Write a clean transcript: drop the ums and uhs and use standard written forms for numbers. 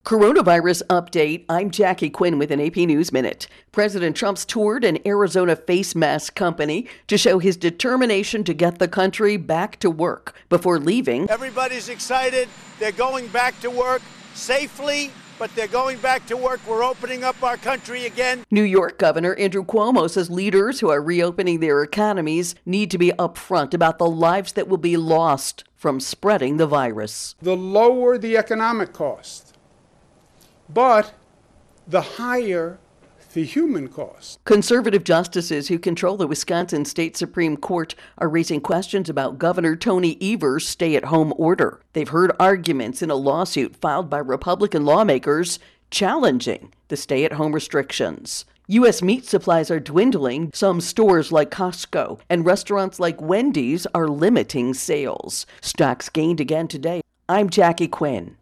Coronavirus update. I'm Jackie Quinn with an AP News Minute. President Trump's toured an Arizona face mask company to show his determination to get the country back to work. Before leaving, everybody's excited. They're going back to work safely, but they're going back to work. We're opening up our country again. New York Governor Andrew Cuomo says leaders who are reopening their economies need to be upfront about the lives that will be lost from spreading the virus. The lower the economic cost, but the higher the human cost. Conservative justices who control the Wisconsin State Supreme Court are raising questions about Governor Tony Evers' stay-at-home order. They've heard arguments in a lawsuit filed by Republican lawmakers challenging the stay-at-home restrictions. U.S. meat supplies are dwindling. Some stores like Costco and restaurants like Wendy's are limiting sales. Stocks gained again today. I'm Jackie Quinn.